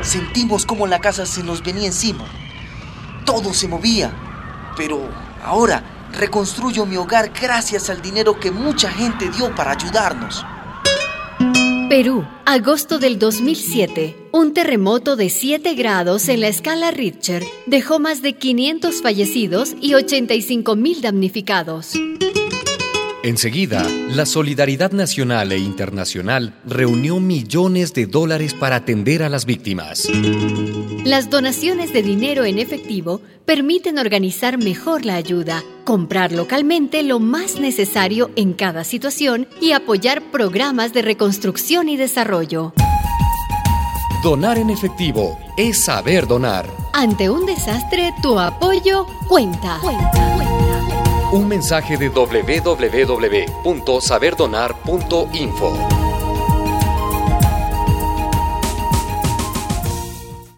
Sentimos cómo la casa se nos venía encima. Todo se movía. Pero ahora reconstruyo mi hogar gracias al dinero que mucha gente dio para ayudarnos. Perú, agosto del 2007. Un terremoto de 7 grados en la escala Richter dejó más de 500 fallecidos y 85,000 damnificados. Enseguida, la solidaridad nacional e internacional reunió millones de dólares para atender a las víctimas. Las donaciones de dinero en efectivo permiten organizar mejor la ayuda, comprar localmente lo más necesario en cada situación y apoyar programas de reconstrucción y desarrollo. Donar en efectivo es saber donar. Ante un desastre, tu apoyo cuenta. Un mensaje de www.saberdonar.info.